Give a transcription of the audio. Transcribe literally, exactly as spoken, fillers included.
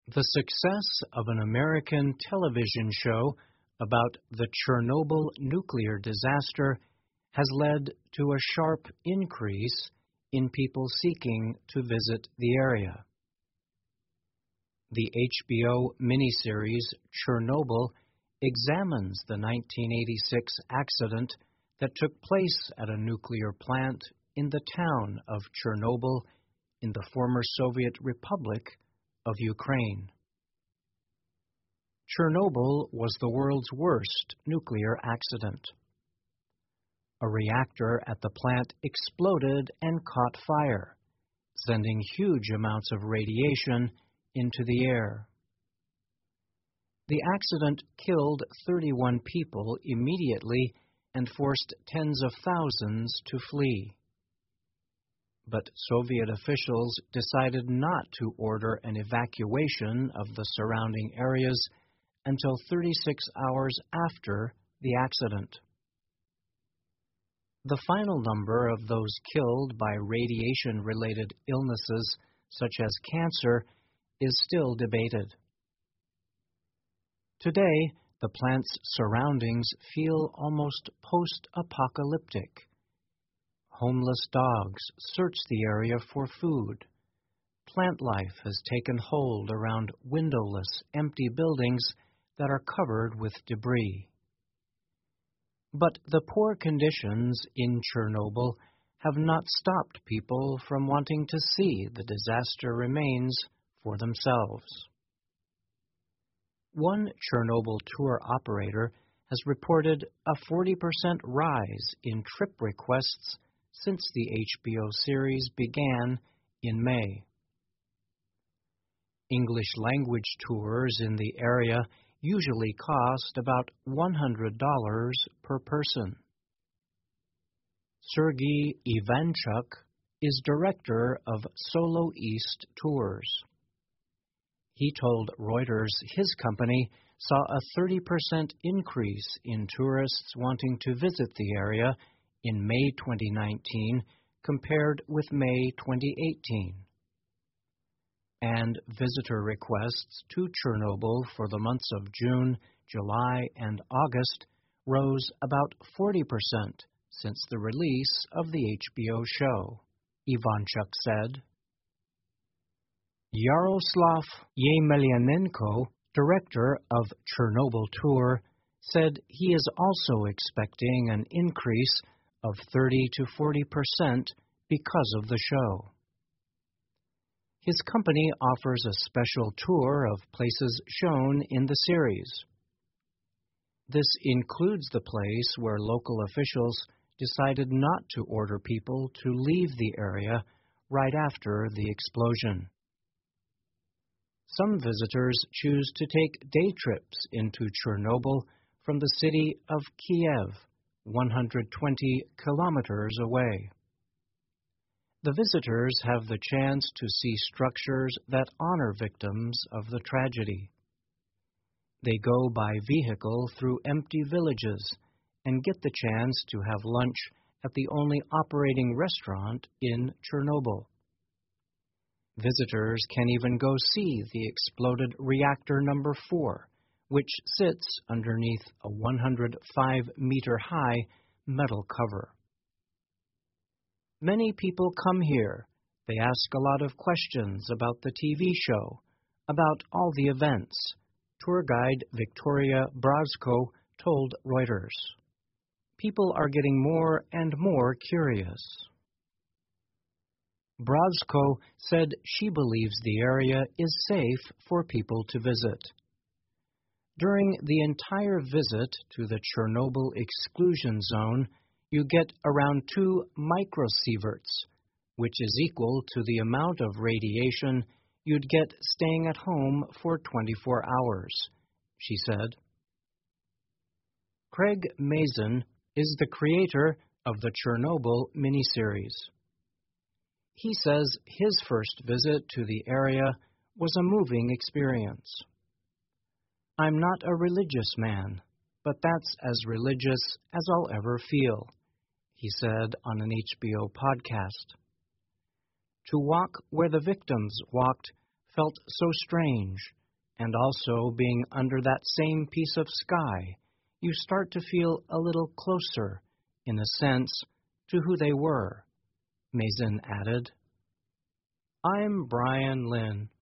The success of an American television show about the Chernobyl nuclear disaster has led to a sharp increase in people seeking to visit the area. The H B O miniseries Chernobyl examines the nineteen eighty-six accident that took place at a nuclear plant in the town of Chernobyl in the former Soviet Republic of Ukraine. Chernobyl was the world's worst nuclear accident. A reactor at the plant exploded and caught fire, sending huge amounts of radiation into the air. The accident killed thirty-one people immediately and forced tens of thousands to flee. But Soviet officials decided not to order an evacuation of the surrounding areas until thirty-six hours after the accident. The final number of those killed by radiation-related illnesses, such as cancer, is still debated. Today, the plant's surroundings feel almost post-apocalyptic. Homeless dogs search the area for food. Plant life has taken hold around windowless, empty buildings that are covered with debris. But the poor conditions in Chernobyl have not stopped people from wanting to see the disaster remains for themselves. One Chernobyl tour operator has reported a forty percent rise in trip requests since the H B O series began in May. English language tours in the area usually cost about one hundred dollars per person. Sergei Ivanchuk is director of Solo East Tours. He told Reuters his company saw a thirty percent increase in tourists wanting to visit the area in May twenty nineteen compared with May twenty eighteen. And visitor requests to Chernobyl for the months of June, July, and August rose about forty percent since the release of the H B O show, Ivanchuk said. Yaroslav Yemelyanenko, director of Chernobyl Tour, said he is also expecting an increase of thirty to forty percent because of the show. His company offers a special tour of places shown in the series. This includes the place where local officials decided not to order people to leave the area right after the explosion. Some visitors choose to take day trips into Chernobyl from the city of Kiev, one hundred twenty kilometers away. The visitors have the chance to see structures that honor victims of the tragedy. They go by vehicle through empty villages and get the chance to have lunch at the only operating restaurant in Chernobyl. Visitors can even go see the exploded reactor number four, which sits underneath a one hundred five meter high metal cover. Many people come here. They ask a lot of questions about the T V show, about all the events, tour guide Victoria Brazko told Reuters. People are getting more and more curious. Brazko said she believes the area is safe for people to visit. During the entire visit to the Chernobyl exclusion zone, you get around two microsieverts, which is equal to the amount of radiation you'd get staying at home for twenty-four hours, she said. Craig Mazin is the creator of the Chernobyl miniseries. He says his first visit to the area was a moving experience. I'm not a religious man, but that's as religious as I'll ever feel, he said on an H B O podcast. To walk where the victims walked felt so strange, and also being under that same piece of sky, you start to feel a little closer, in a sense, to who they were. Mazin added, I'm Brian Lynn.